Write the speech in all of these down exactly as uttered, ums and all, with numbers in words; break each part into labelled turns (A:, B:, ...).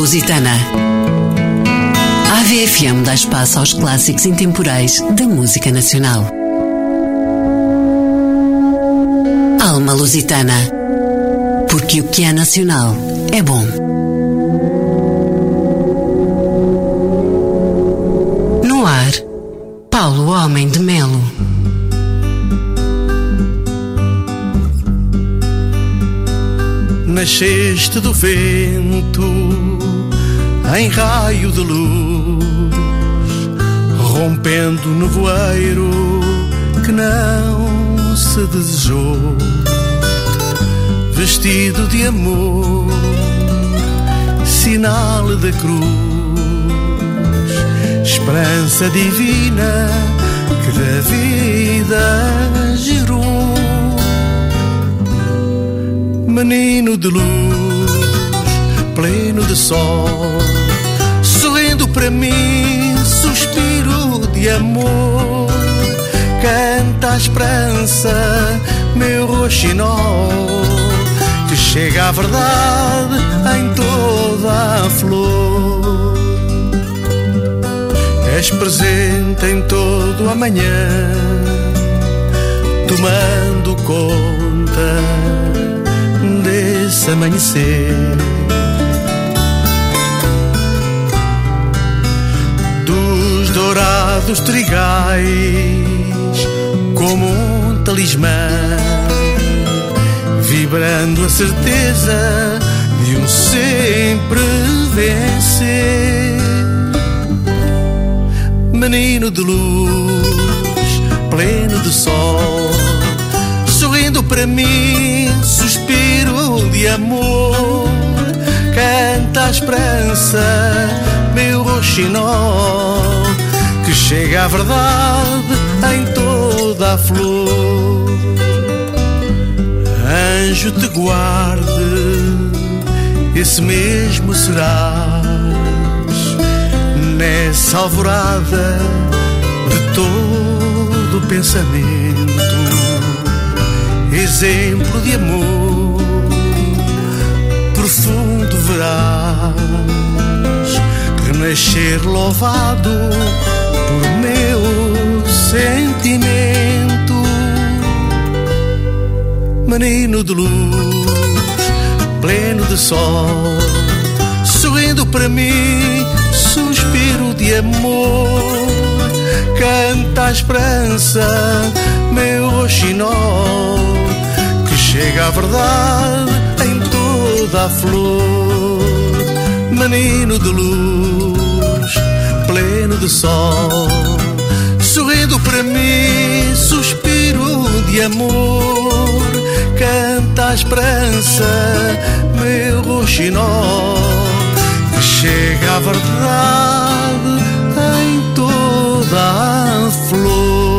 A: Lusitana. A AVE F M dá espaço aos clássicos intemporais da música nacional. Alma Lusitana. Porque o que é nacional é bom. No ar, Paulo Homem de Melo.
B: Nasceste do vento em raio de luz, rompendo o nevoeiro que não se desejou, vestido de amor, sinal da cruz, esperança divina que da vida gerou. Menino de luz, pleno de sol, sorrindo para mim, suspiro de amor. Canta a esperança, meu roxinol, que chega a verdade em toda a flor. És presente em todo o amanhã, tomando conta desse amanhecer, dos dourados trigais, como um talismã, vibrando a certeza de um sempre vencer. Menino de luz, pleno de sol, sorrindo para mim, suspiro de amor. Canta a esperança, meu roxinol, que chega a verdade em toda a flor. Anjo te guarde, esse mesmo serás, nessa alvorada de todo o pensamento. Exemplo de amor profundo verás, renascer louvado por meu sentimento. Menino de luz, pleno de sol, sorrindo para mim, suspiro de amor. Canta a esperança, meu roxinol, que chega a verdade em toda a flor. Menino de luz, pleno de sol, sorrindo para mim, suspiro de amor. Canta a esperança, meu roxinol, que chega a verdade em toda a flor.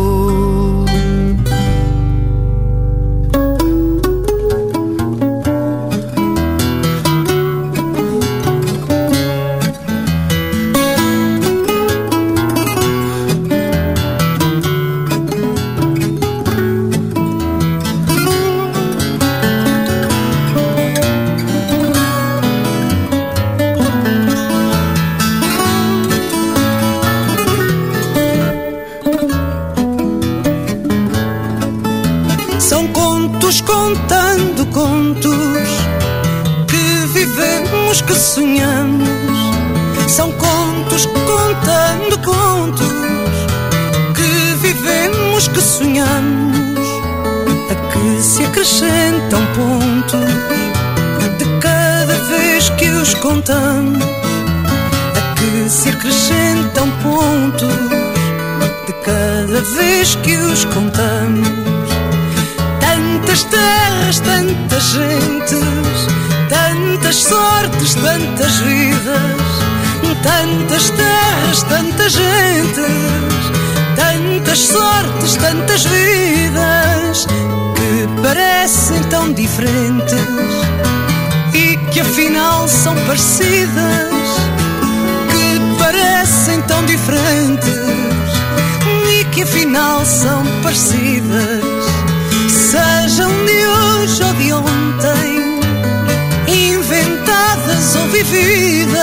C: Contando contos que vivemos, que sonhamos. São contos contando contos que vivemos, que sonhamos. A que se acrescentam pontos de cada vez que os contamos. A que se acrescentam pontos de cada vez que os contamos. Tantas terras, tantas gentes, tantas sortes, tantas vidas. Tantas terras, tantas gentes, tantas sortes, tantas vidas, que parecem tão diferentes e que afinal são parecidas. Que parecem tão diferentes e que afinal são parecidas. Sejam de hoje ou de ontem, inventadas ou vividas.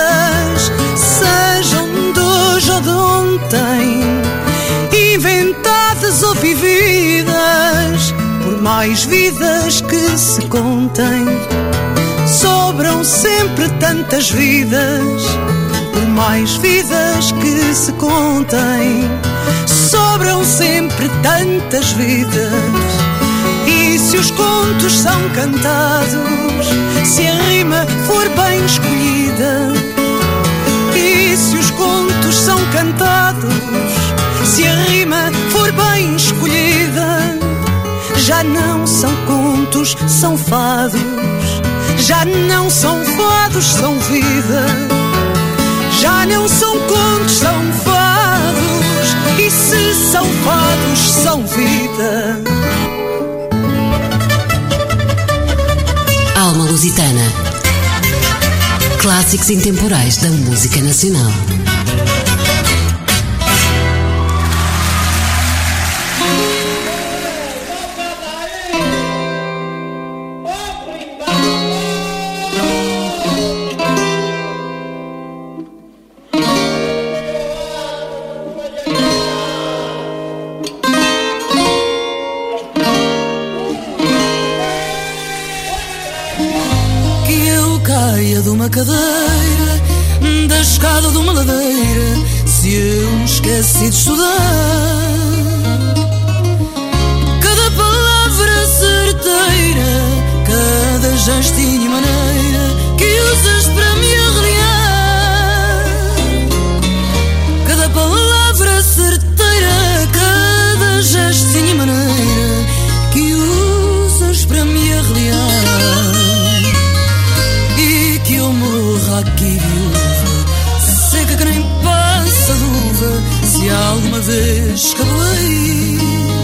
C: mais vidas que se contem, sobram sempre tantas vidas. Por mais vidas que se contem, sobram sempre tantas vidas. E se os contos são cantados, se a rima for bem escolhida, e se os contos são cantados, se a rima for bem escolhida, já não são contos, são fados. Já não são fados, são vida. Já não são contos, são fados. E se são fados, são vida.
A: Alma Lusitana. Clássicos intemporais da música nacional.
C: De uma cadeira, da escada de uma ladeira, se eu me esqueci de estudar. Cada palavra certeira, cada gestinho e maneira que usas para me arreliar. Cada palavra certeira, cada gestinho e maneira que usas para me arreliar. Que eu morra aqui viúva, seca que nem passa de uva, se alguma vez cabelei.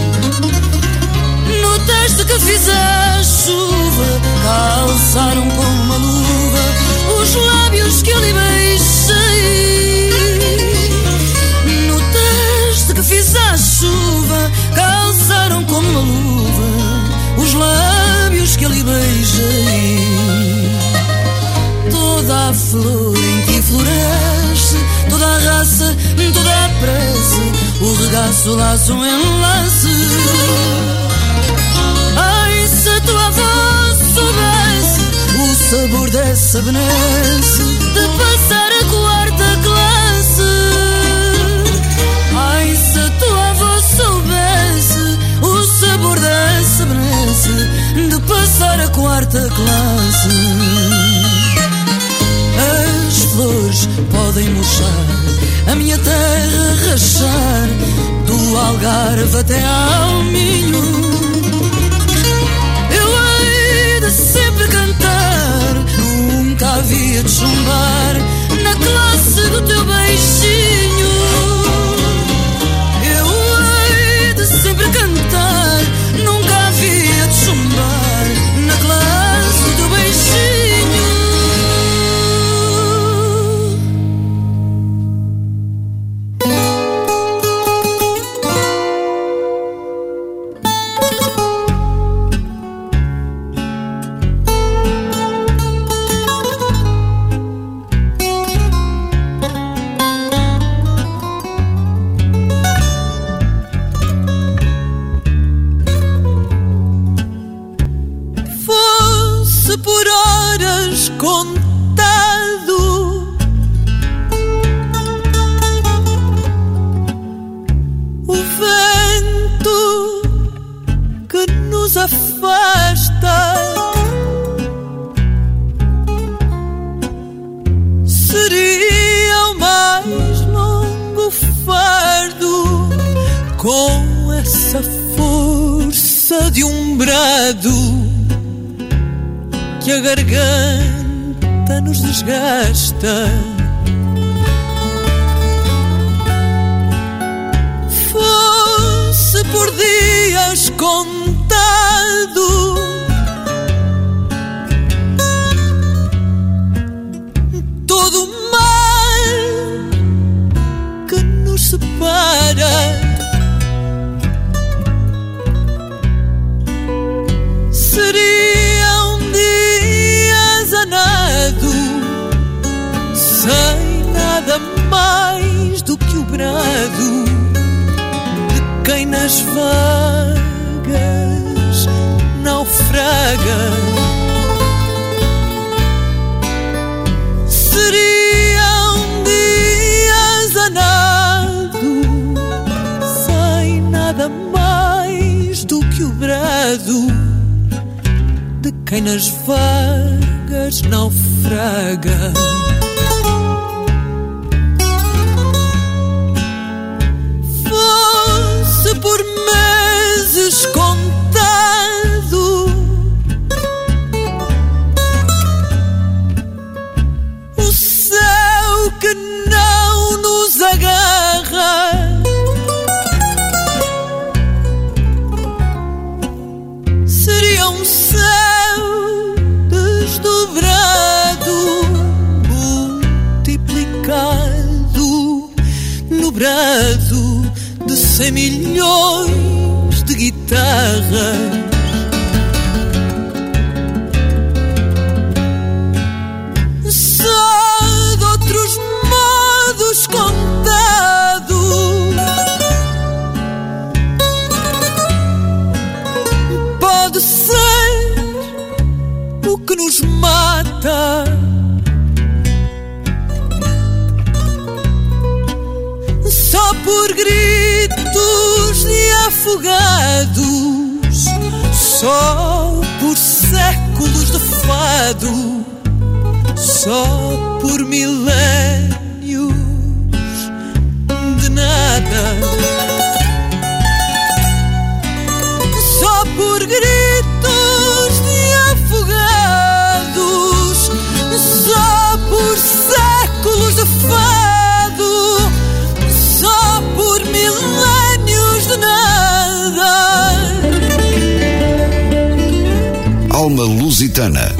C: No teste que fiz a chuva, calçaram com uma luva os lábios que eu lhe beijei. No teste que fiz a chuva, calçaram com uma luva os lábios que eu lhe beijei. Toda a flor em que floresce, toda a raça, toda a prece, o regaço, o laço, o enlace. Ai, se a tua avó soubesse o sabor dessa benesse de passar a quarta classe. Ai, se a tua avó soubesse o sabor dessa benesse de passar a quarta classe. As flores podem murchar, a minha terra rachar, do Algarve até ao Minho. Eu hei de sempre cantar, nunca havia de chumbar na classe do teu beijinho. Eu hei de sempre cantar, nunca havia de chumbar na classe do teu beijinho. Que a garganta nos desgasta. Fosse por dias contado, todo o mal que nos separa seriam dias a nado, sem nada mais do que o brado de quem nas vagas naufraga. Seriam dias a nado, sem nada mais do que o brado de quem nas vagas naufraga. Fosse por meses contado, o céu que não nos agarra seria um céu desdobrado, multiplicado no brado de cem milhões de guitarras. Só de outros modos contados pode ser o que nos mata. Só por gritos de afogados, só por séculos de fado, só por milénios de nada. Só por gritos de afogados, só por séculos de fado, só por milénios de nada.
D: Alma Lusitana.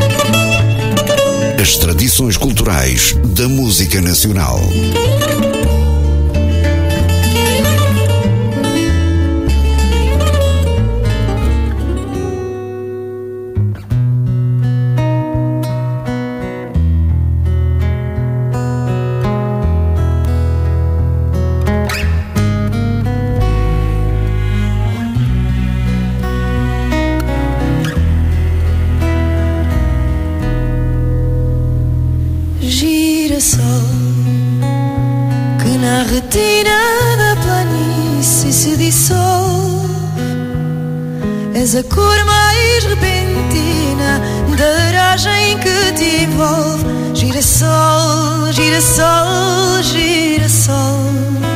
D: As tradições culturais da música nacional.
C: És a cor mais repentina da aragem que te envolve. Girassol, girassol, girassol,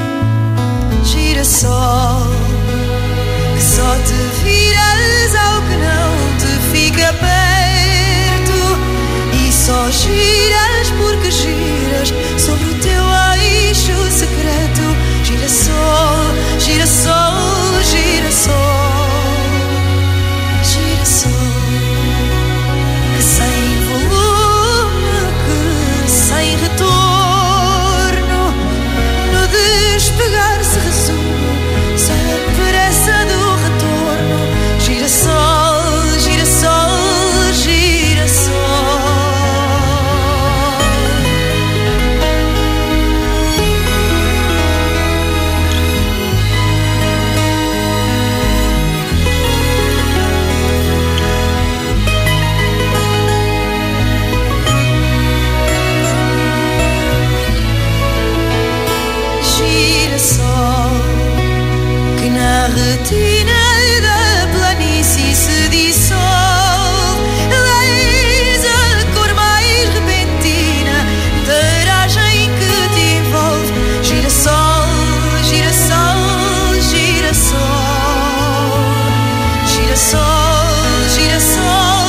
C: girassol, que só te viras ao que não te fica perto e só giras porque giras sobre o teu eixo secreto. Girassol, girassol, girassol, que sem volume, que sem retorno, no despegar se resume, sem a pressa do retorno. Girassol, girassol, girassol. Retina da planície se dissolve. És a cor mais repentina da aragem que te envolve. Girassol, girassol, girassol, girassol, girassol,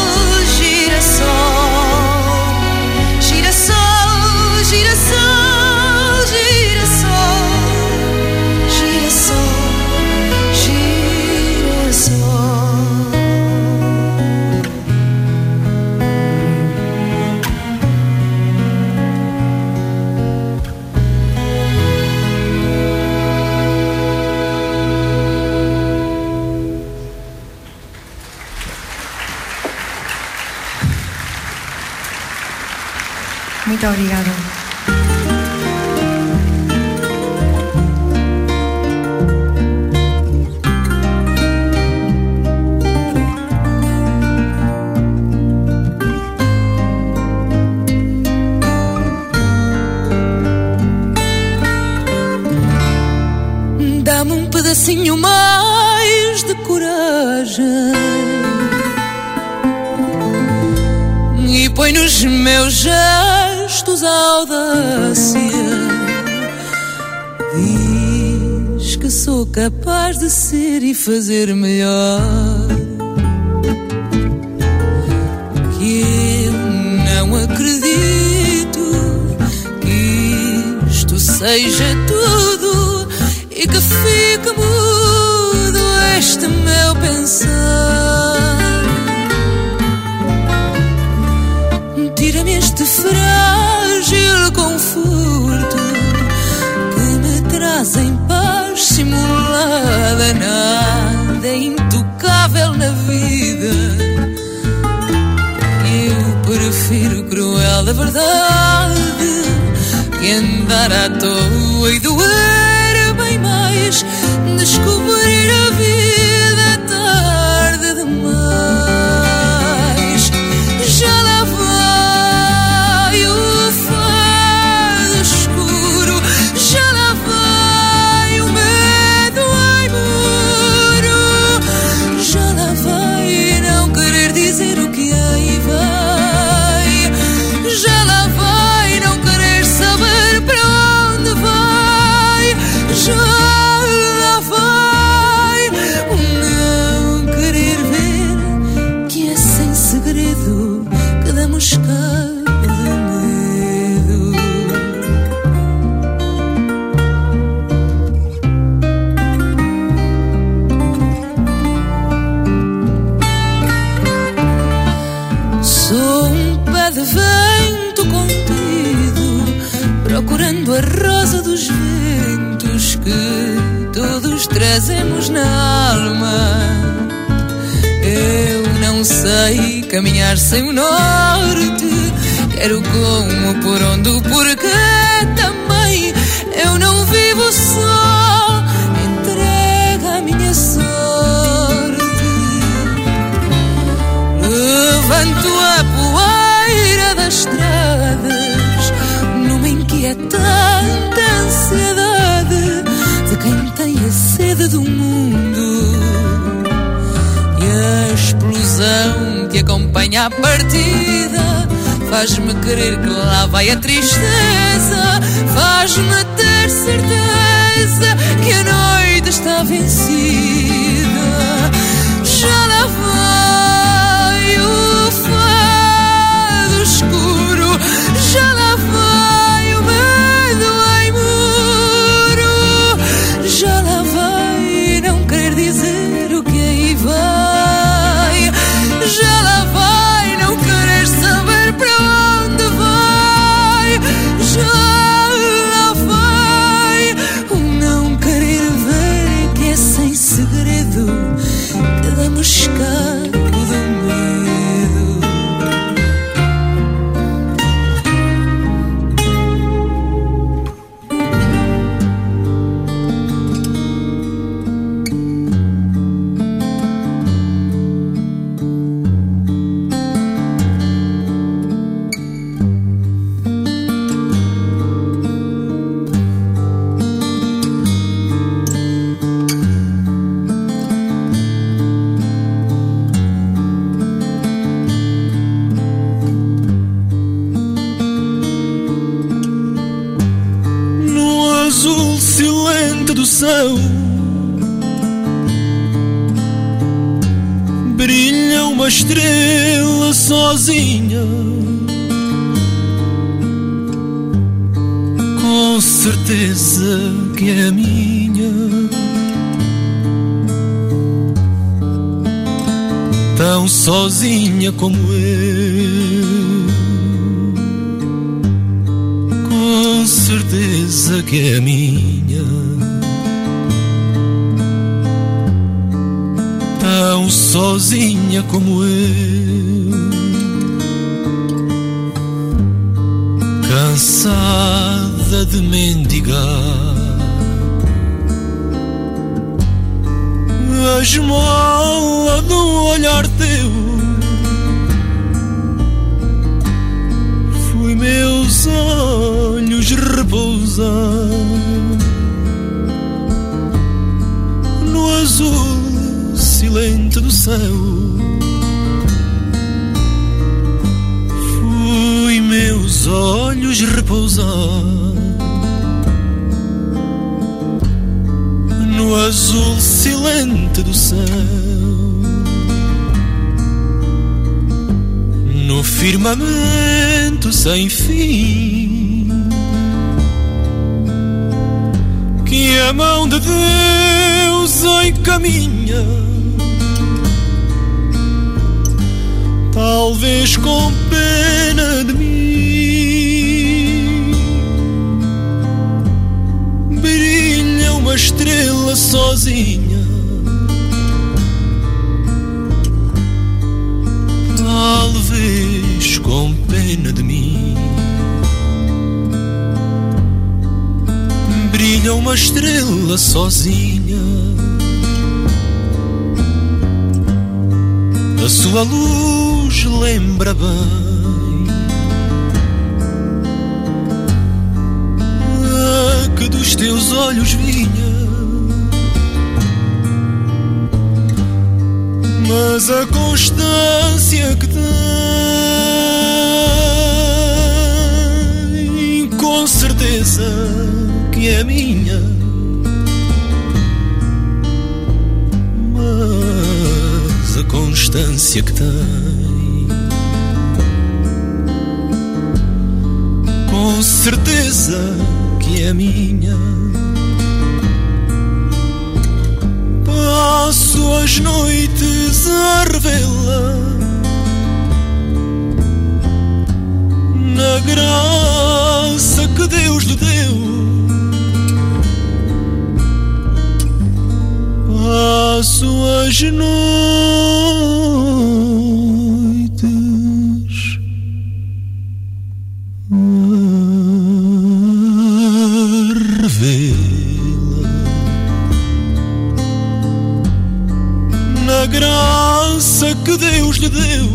C: girassol, girassol, girassol, girassol, girassol.
E: Muito obrigada.
C: pedacinho mais de coragem e põe nos meus gestos a audácia. Diz que sou capaz de ser e fazer melhor, que eu não acredito que isto seja tudo e que fica mudo este meu pensar. Tira-me este frágil conforto que me traz em paz simulada. Nada é intocável na vida, eu prefiro cruel da verdade que andar à toa e doer bem mais. Descobrir a vida tarde demais. Já lá vai o fado escuro, já lá vai o medo em muro, já lá vai não querer dizer o que aí vai, já lá vai não querer saber para onde vai, já lá vai não querer ver que é sem segredo que damos cabo de medo. Sou um pé de vento contido, procurando a rosa dos ventos que todos trazemos na alma. Eu não sei caminhar sem o norte, quero como, por onde, o porquê também. Eu não vivo só, entrega a minha sorte. Levanto a poeira das estradas numa inquietante ansiedade de quem tem a sede do mundo, e a explosão que acompanha a partida faz-me querer que lá vai a tristeza, faz-me ter certeza que a noite está vencida. Já lá vai o fado escuro, já lá vai o medo em muro, já lá vai não querer dizer o que aí vai, já lá vai não querer saber para onde vai, já lá vai o não querer ver que é sem segredo que damos cabo do medo.
E: Brilha uma estrela sozinha, com certeza que é minha. Tão sozinha como eu, com certeza que é minha. Tão sozinha como eu, cansada de mendigar a esmola do olhar teu. Fui meus olhos repousar azul silente do céu. Fui meus olhos repousar no azul silente do céu, no firmamento sem fim que a mão de Deus encaminha, talvez com pena de mim. Brilha uma estrela sozinha, talvez com pena de mim. Brilha uma estrela sozinha, a sua luz lembra bem a que dos teus olhos vinha, mas a constância que tem, com certeza que é minha, mas a constância que tem, com certeza que é minha. Passo as noites a revê-la na graça que Deus lhe deu. Passo as noites a revê-la na graça que Deus lhe deu.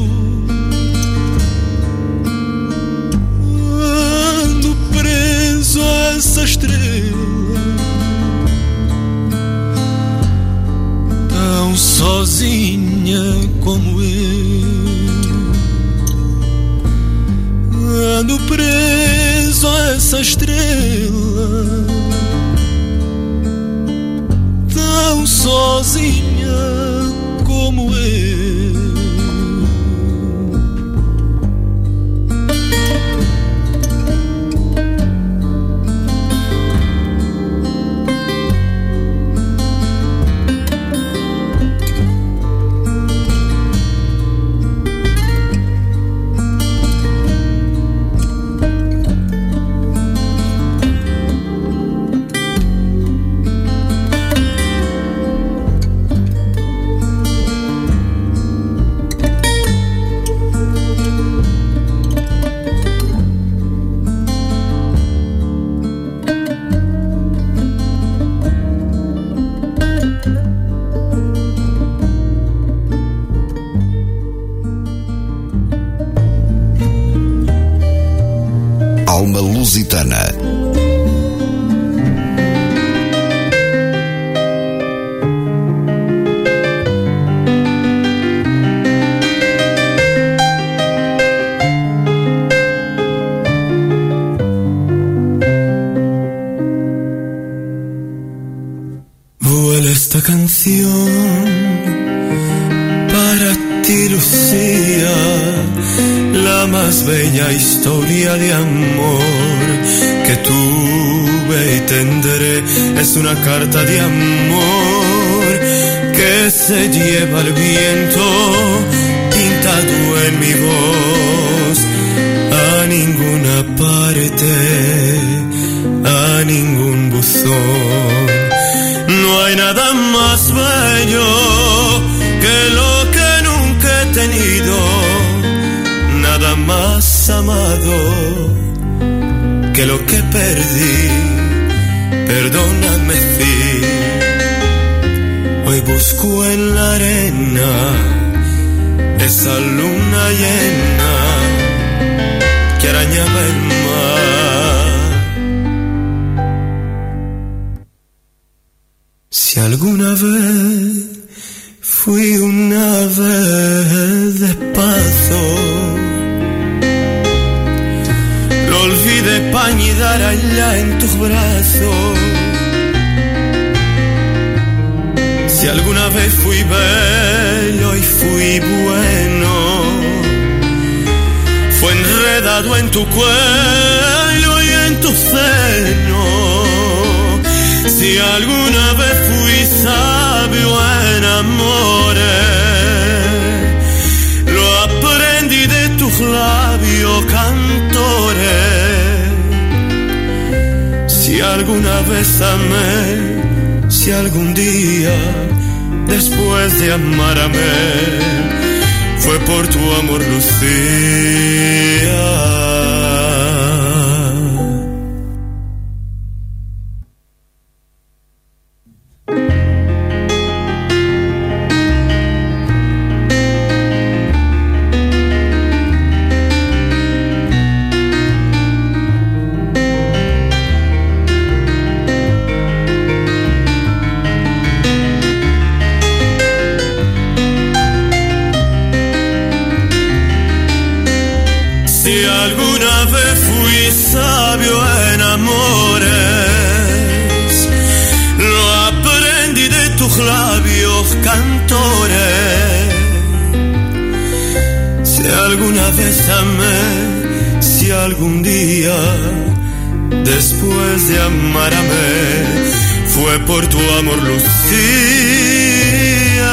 E: Ando preso a essa estrela, tão sozinha como eu. Ando preso a essa estrela, tão sozinha como eu.
D: Alma Lusitana.
E: Vuela esta canción para ti, Lucía, la más bella historia de amor que tuve y tendré. Es una carta de amor que se lleva el viento pintado en mi voz. A ninguna parte, a ningún buzón. No hay nada más bello que lo que nunca he tenido, nada más amado que lo que perdí. Perdóname si hoy busco en la arena esa luna llena que arañaba el mar. Si alguna vez Fui una vez despacio, lo olvidé pa' anidar allá en tus brazos. Si alguna vez fui bello y fui bueno, fue enredado en tu cuello y en tu seno. Si alguna vez fui sabio en amores, lo aprendí de tus labios cantores. Si alguna vez amé, si algún día después de amarme, fue por tu amor, Lucía. Si algún día después de amarme, fue por tu amor, Lucía.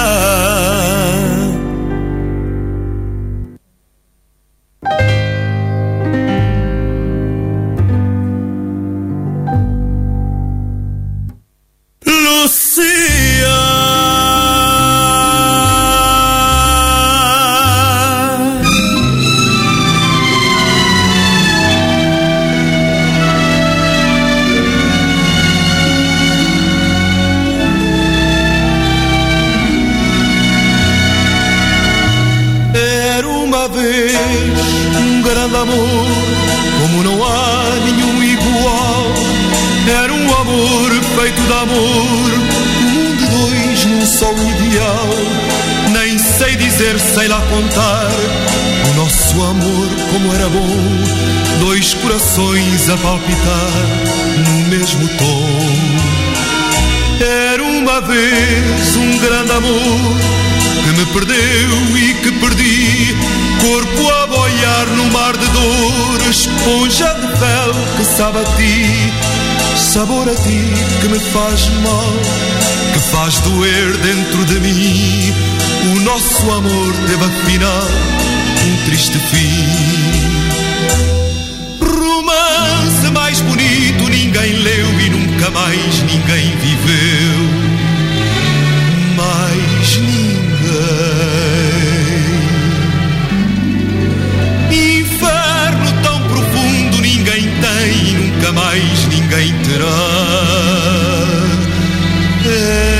B: Sei lá contar o nosso amor como era bom, dois corações a palpitar no mesmo tom. Era uma vez um grande amor que me perdeu e que perdi, corpo a boiar no mar de dor, esponja de fel que sabe a ti, sabor a ti que me faz mal, que faz doer dentro de mim. O nosso amor teve afinal um triste fim. Romance mais bonito ninguém leu e nunca mais ninguém viveu. Mais ninguém. Inferno tão profundo ninguém tem e nunca mais ninguém terá. É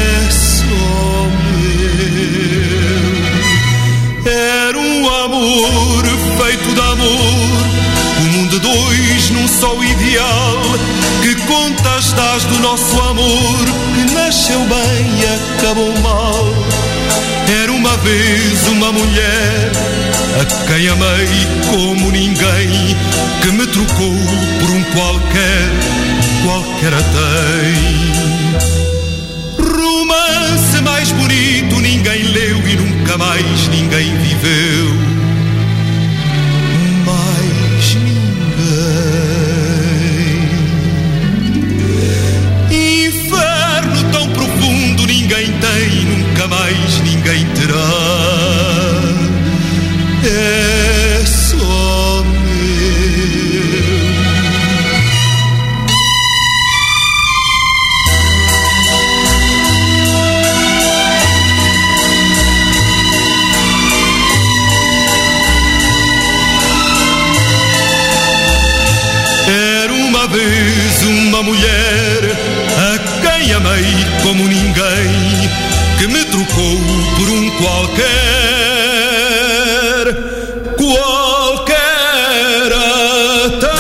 B: Era um amor feito de amor, o mundo dois num só ideal, que contas dás do nosso amor, que nasceu bem e acabou mal. Era uma vez uma mulher, a quem amei como ninguém, que me trocou por um qualquer, qualquer tem. Romance mais bonito ninguém leu e nunca mais ninguém viveu. Mais ninguém. Inferno tão profundo ninguém tem e nunca mais ninguém terá. É só meu. Vez uma mulher a quem amei como ninguém, que me trocou por um qualquer, qualquer até.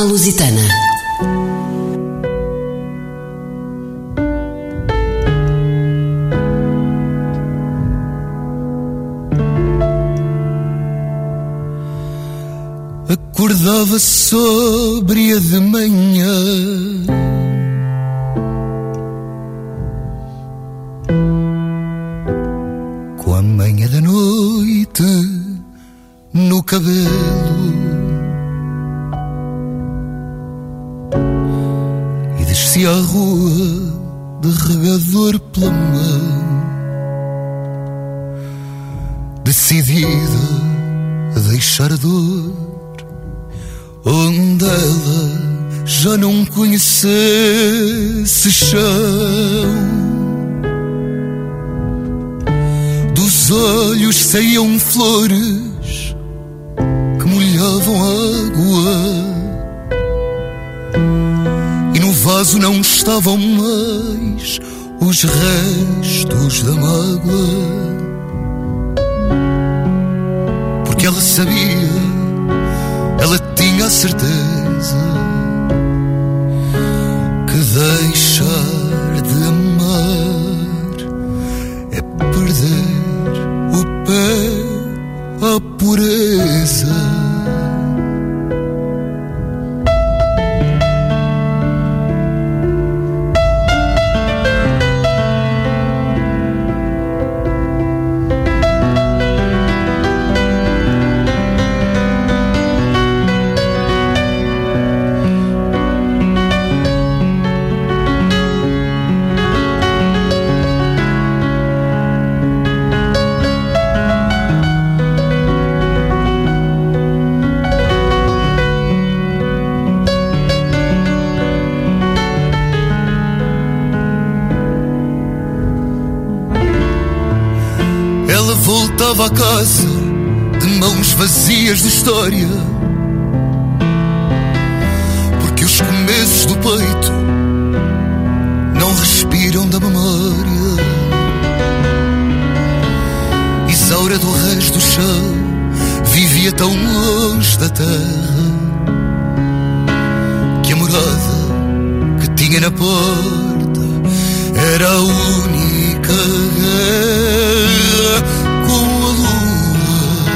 A: à Lusitana.
B: Acordava sóbria de manhã, com a manhã da noite no cabelo, e descia a rua de regador pela mão, decidida a deixar a dor onde ela já não conhecesse chão. Dos olhos saíam flores que molhavam água, e no vaso não estavam mais os restos da mágoa, porque ela sabia, ela tinha a certeza que deixar de amar é perder o pé à pureza. Voltava a casa de mãos vazias de história, porque os começos do peito não respiram da memória. Isaura do resto do chão vivia tão longe da terra que a morada que tinha na porta era a única guerra com a lua.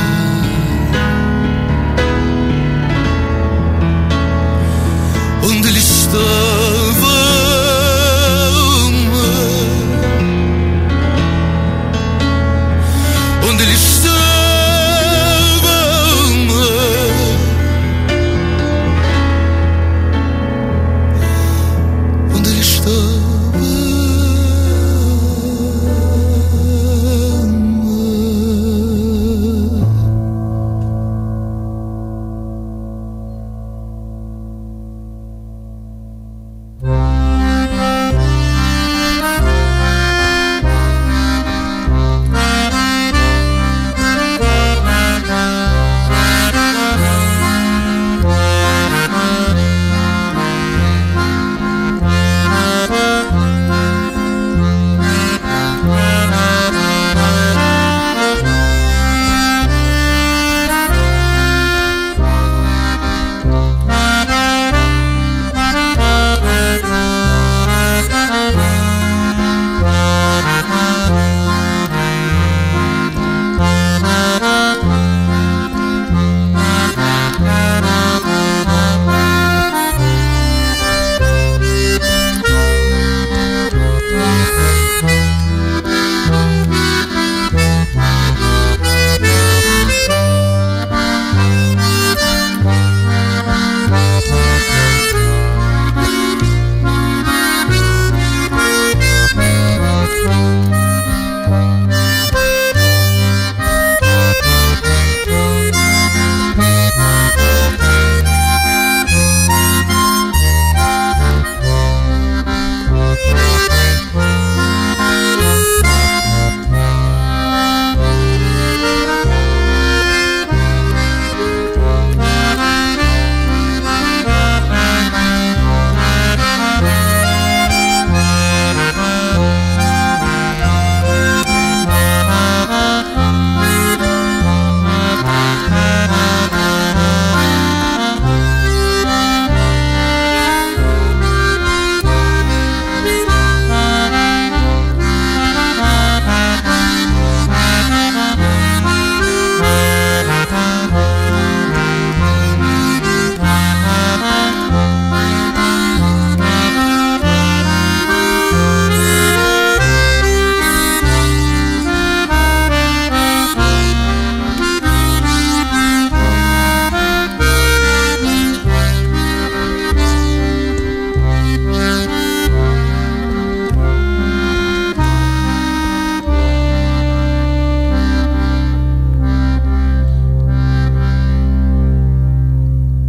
B: Onde ele estava, onde ele estava, onde ele estava.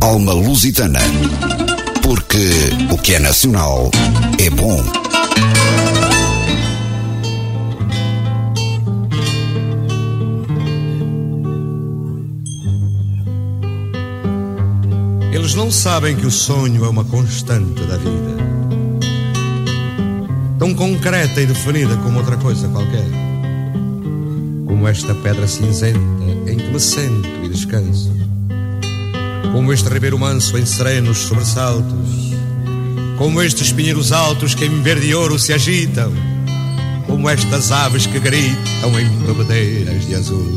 D: Alma Lusitana. Porque o que é nacional é bom.
B: Eles não sabem que o sonho é uma constante da vida, tão concreta e definida como outra coisa qualquer, como esta pedra cinzenta em que me sento e descanso, como este ribeiro manso em serenos sobressaltos, como estes pinheiros altos que em verde e ouro se agitam, como estas aves que gritam em bebedeiras de azul.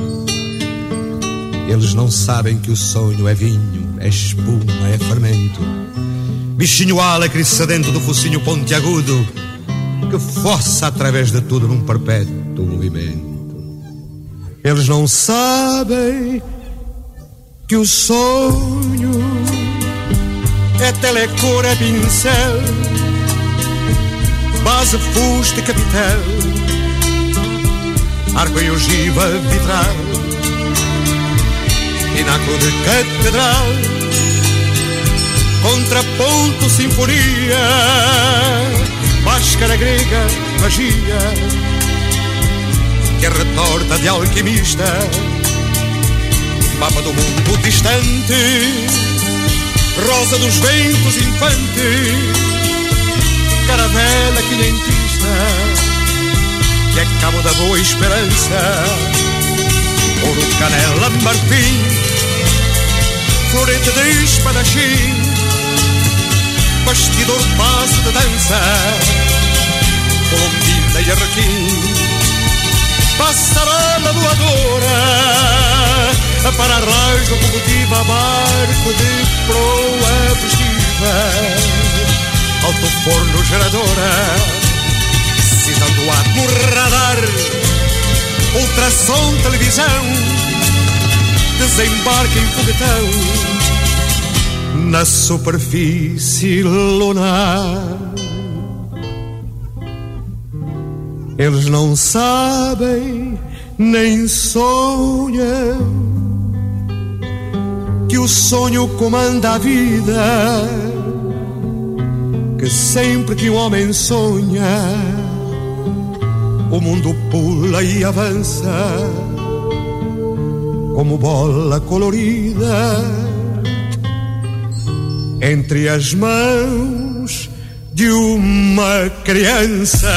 B: Eles não sabem que o sonho é vinho, é espuma, é fermento, bichinho alegre e sedento do focinho pontiagudo que força através de tudo num perpétuo movimento. Eles não sabem que o sonho é telecor, é pincel, base, fuste, capitel, arco e ogiva vitral, pináculo de catedral, contraponto, sinfonia, máscara grega, magia, que é retorta de alquimista, mapa do mundo distante, rosa dos ventos infante, caravela quilhentista, que é cabo da boa esperança, ouro, canela, marfim, florete de espadachim, bastidor, passo de dança, colombina e arrequim, passarela voadora, para arraio locomotiva, barco de proa festiva, alto forno geradora, cidade do átomo radar, ultrassom televisão, desembarque em foguetão na superfície lunar. Eles não sabem nem sonham que o sonho comanda a vida, que sempre que um homem sonha o mundo pula e avança como bola colorida entre as mãos de uma criança.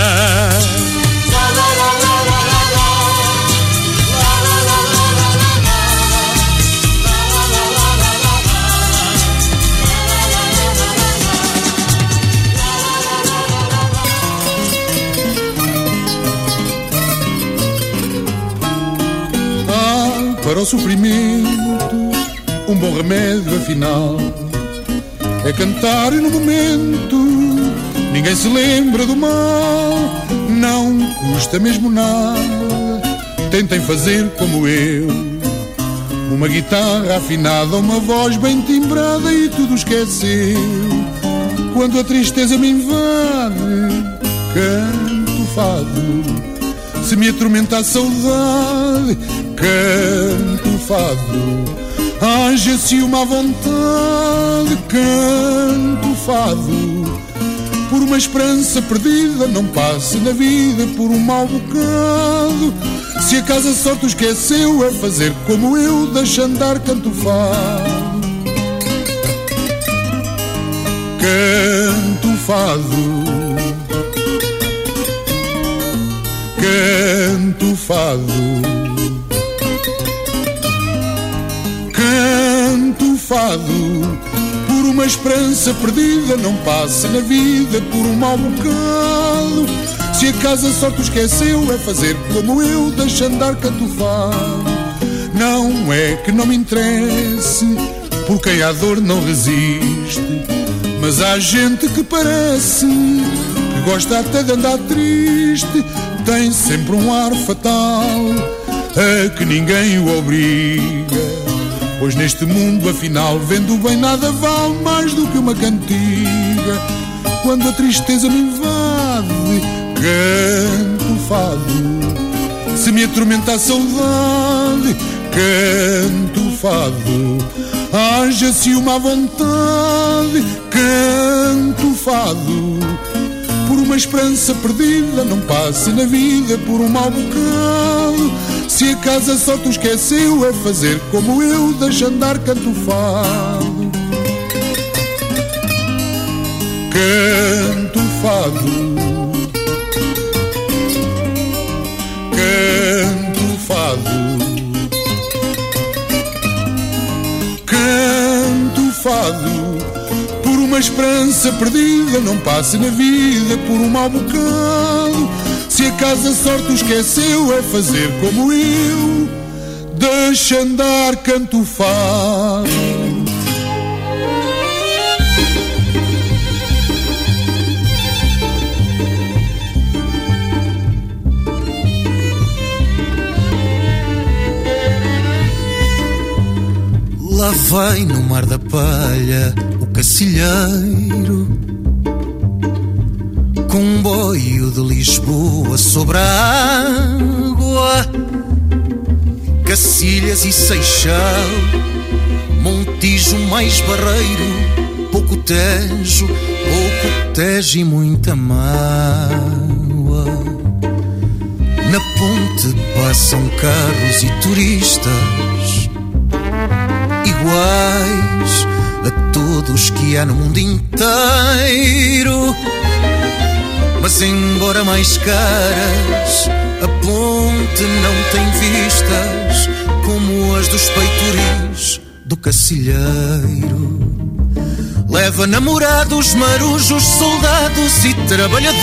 F: Para o sofrimento, um bom remédio afinal é cantar no momento, ninguém se lembra do mal, não custa mesmo nada, tentem fazer como eu, uma guitarra afinada, uma voz bem timbrada e tudo esqueceu. Quando a tristeza me invade, canto fado, se me atormenta a saudade, canto fado, haja-se uma vontade, canto fado, por uma esperança perdida, não passe na vida por um mau bocado. Se acaso a sorte o esqueceu, é fazer como eu, deixa andar, canto fado, canto fado, canto fado, canto fado, por uma esperança perdida, não passa na vida por um mau bocado. Se acaso a sorte o esqueceu, é fazer como eu, deixa andar, canto fado. Não é que não me interesse, por quem à dor não resiste, mas há gente que parece que gosta até de andar triste, tem sempre um ar fatal a que ninguém o obriga, pois neste mundo afinal vendo bem nada vale mais do que uma cantiga. Quando a tristeza me invade, canto fado, se me atormenta a saudade, canto fado, haja-se uma vontade, canto o fado. Por uma esperança perdida, não passe na vida por um mau bocado. Se a casa só tu esqueceu, é fazer como eu, deixa andar, canto o fado. Canto o fado. Canto o fado. Canto o fado. Por uma esperança perdida, não passe na vida por um mau bocado. Se a casa sorte o esqueceu, é fazer como eu, deixa andar, canto o fado.
G: Lá vai no mar da palha o cacilheiro, comboio de Lisboa sobre a água, Cacilhas e Seixal, Montijo mais Barreiro, pouco Tejo, pouco Tejo e muita mágoa. Na ponte passam carros e turistas iguais a todos que há no mundo inteiro, mas embora mais caras, a ponte não tem vistas como as dos peitoris do Cacilheiro. Leva namorados, marujos, soldados e trabalhadores,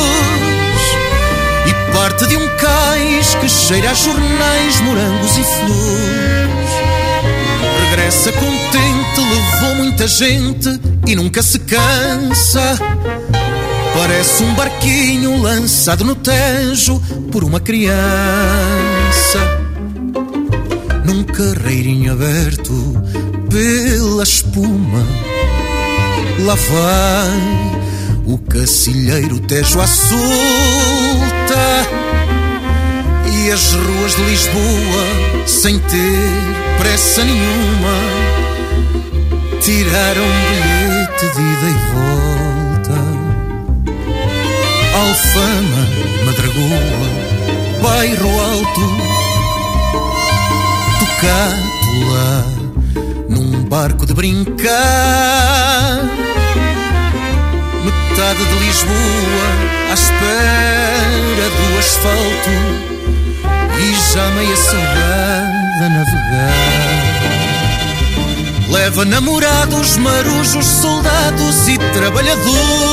G: e parte de um cais que cheira a jornais, morangos e flores. Regressa contente, levou muita gente e nunca se cansa. Parece um barquinho lançado no Tejo por uma criança. Num carreirinho aberto pela espuma, lá vai o Cacilheiro Tejo à solta. E as ruas de Lisboa, sem ter pressa nenhuma, tiraram um bilhete de ida e volta. Alfama, Madragoa, Bairro Alto, Tocátula, num barco de brincar. Metade de Lisboa à espera do asfalto e já meia saudade a navegar. Leva namorados, marujos, soldados e trabalhadores,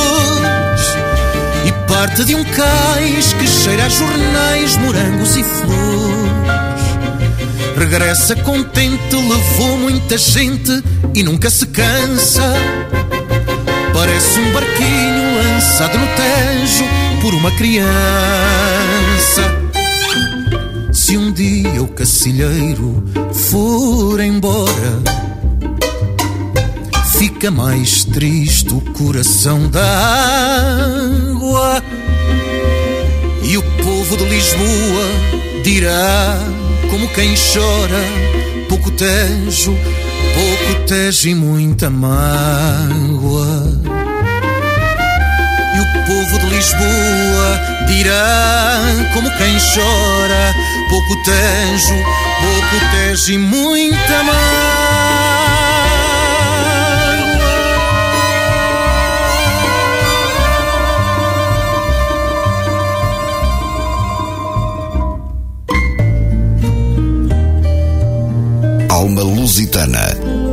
G: e parte de um cais que cheira a jornais, morangos e flores. Regressa contente, levou muita gente e nunca se cansa. Parece um barquinho lançado no Tejo por uma criança. Se um dia o Cacilheiro for embora, fica mais triste o coração da água, e o povo de Lisboa dirá como quem chora: pouco Tejo, pouco Tejo e muita mágoa. E o povo de Lisboa dirá como quem chora: pouco Tejo, pouco Tejo e muita mágoa.
D: Alma Lusitana.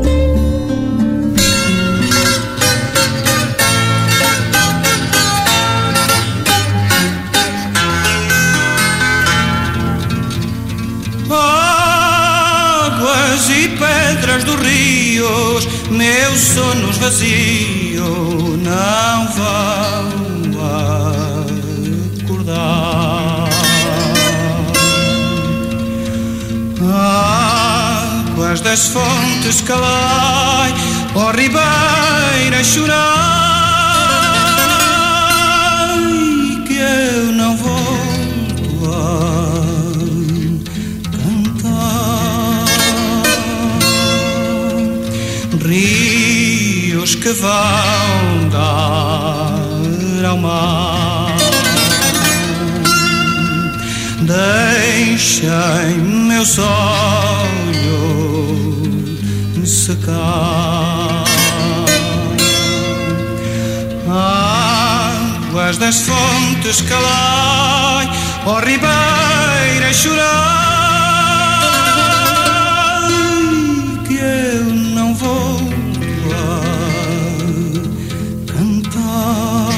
H: Águas e pedras dos rios, meus sonos vazios não vão acordar. Águas das fontes calai, ó ribeira chorai, que eu não volto a cantar. rios que vão dar ao mar. Deixem meus olhos secar. Águas das fontes calai, ó ribeira chorar, que eu não vou cantar.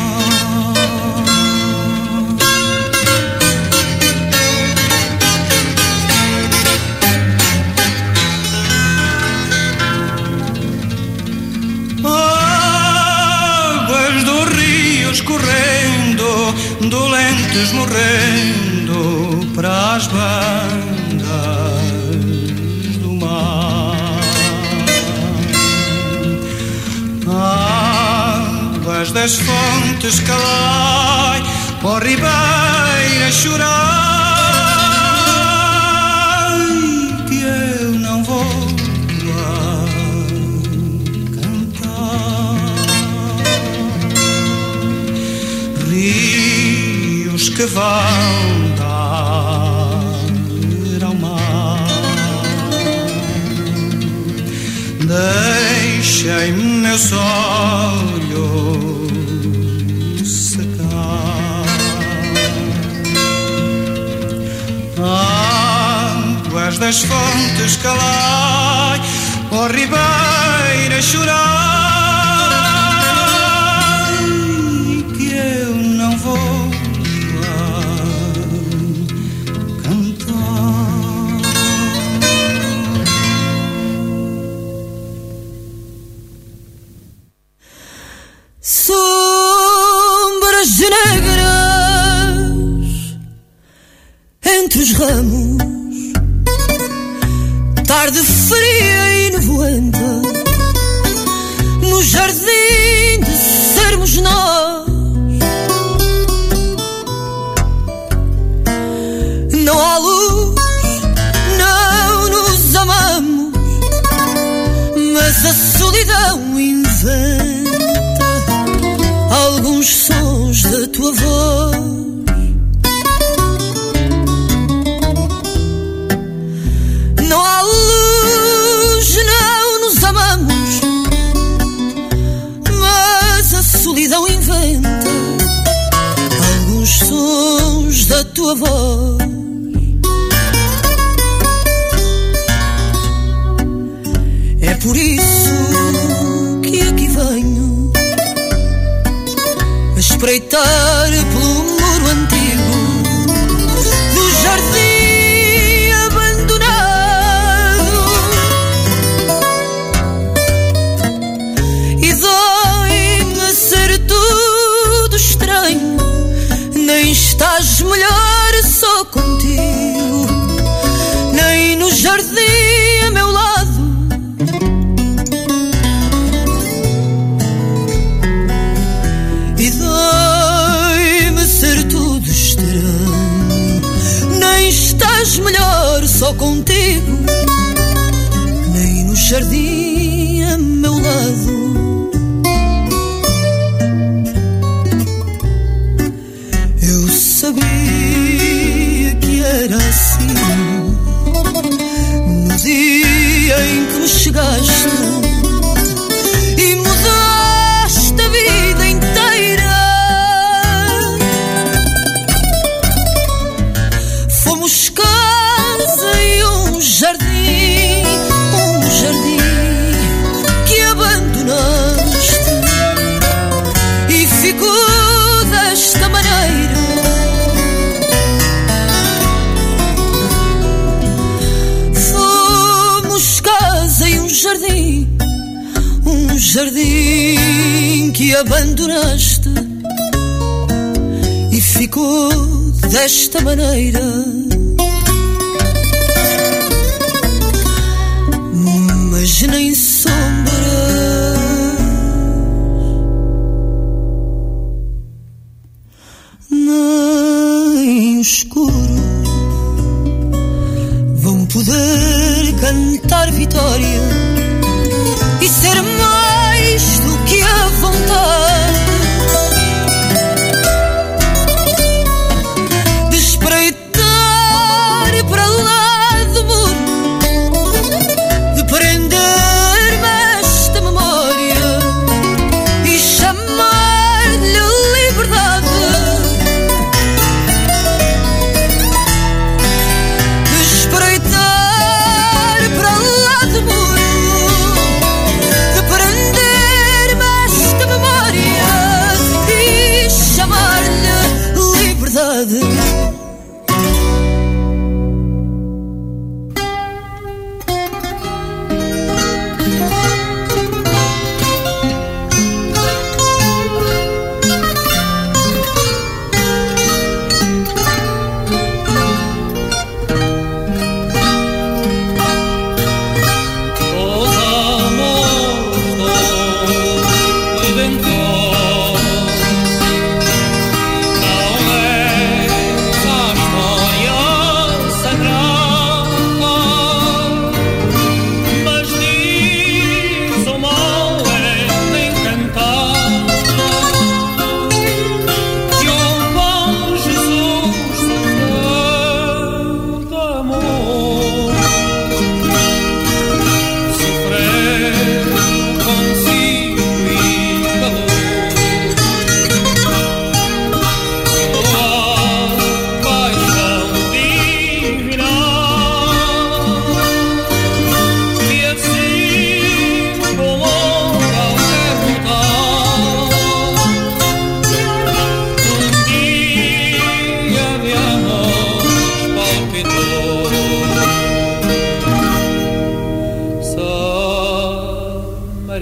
H: Águas dos rios correndo, dolentes morrendo para as bandas do mar. Águas das fontes calai, ó ribeira chorar, que eu não vou cantar. Rios que vão dar ao mar, deixem meus olhos secar. Águas das fontes calai, ó ribeira chorar, que eu não vou
C: sombras negras entre os ramos, tarde fria e nevoenta, no jardim de sermos nós. Não há luz, não nos amamos, mas a solidão inventa alguns sons da tua voz. Não há luz, não nos amamos, mas a solidão inventa alguns sons da tua voz. É por isso que aqui venho a espreitar pelo muro antigo do jardim abandonado, e dói-me ser tudo estranho, nem estás melhor só contigo, nem no jardim a meu lado. E dói-me ser tudo estranho, nem estás melhor só contigo, nem no jardim a meu lado. Eu sabia que era assim no dia em que me chegaste e mudaste a vida inteira. Fomos casa e um jardim, um jardim que abandonaste e ficou desta maneira. Fomos casa e um jardim, um jardim que abandonaste e ficou desta maneira. Mas nem sombras, nem escuro vão poder cantar vitória e ser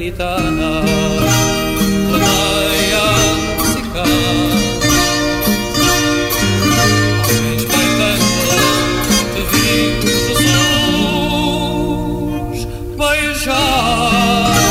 H: samaritana, rodeia a cidade. Alguém espreitando, te vi Jesus beijar.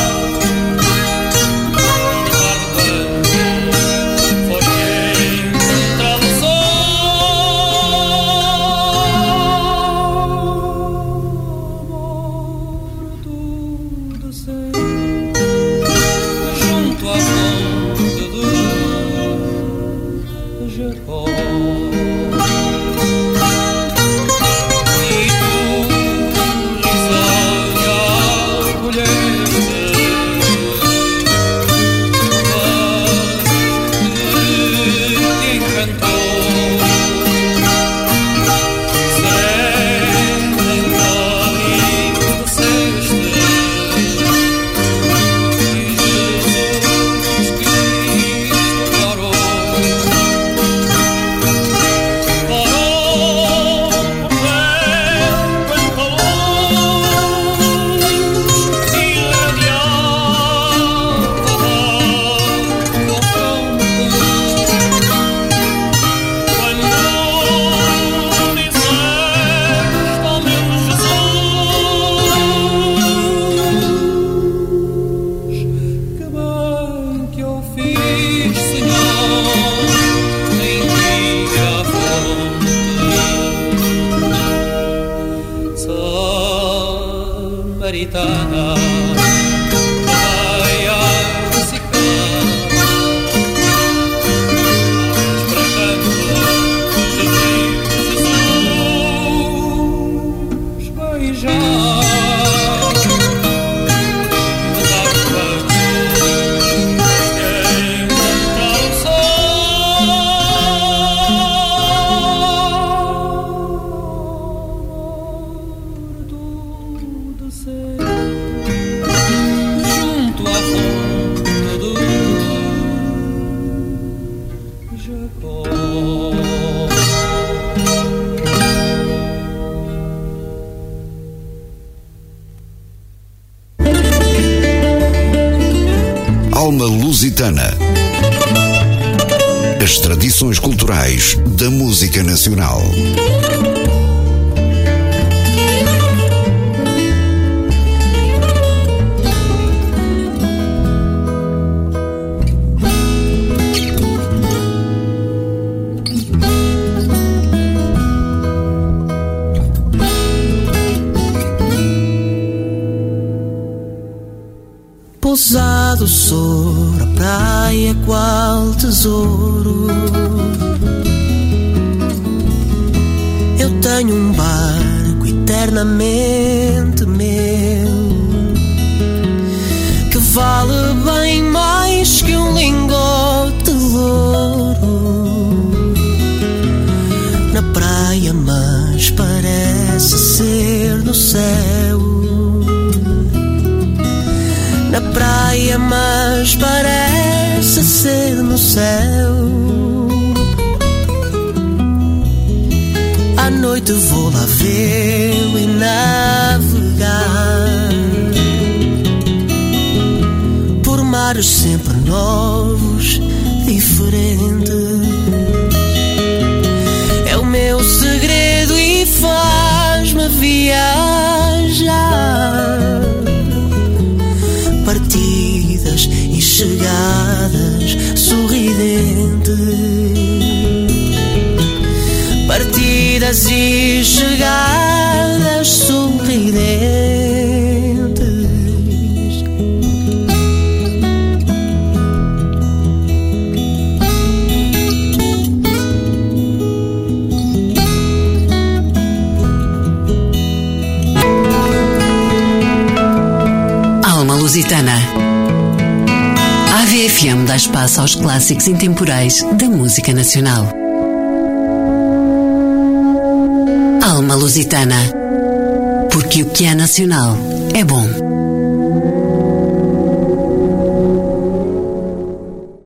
D: Alma Lusitana. As tradições culturais da música nacional.
I: Pousado sobre a praia, qual tesouro. Eu tenho um barco eternamente meu, que vale bem mais que um lingote de ouro. Na praia, mas parece ser no céu. Na praia, mas parece ser no céu. À noite vou lá vê-lo e navegar por mares sempre novos, diferentes. É o meu segredo e faz-me viajar. Partidas e chegadas sorridentes. Partidas e chegadas sorridentes.
A: Alma Lusitana. A V F M dá espaço aos clássicos intemporais da música nacional. Alma Lusitana. Porque o que é nacional é bom.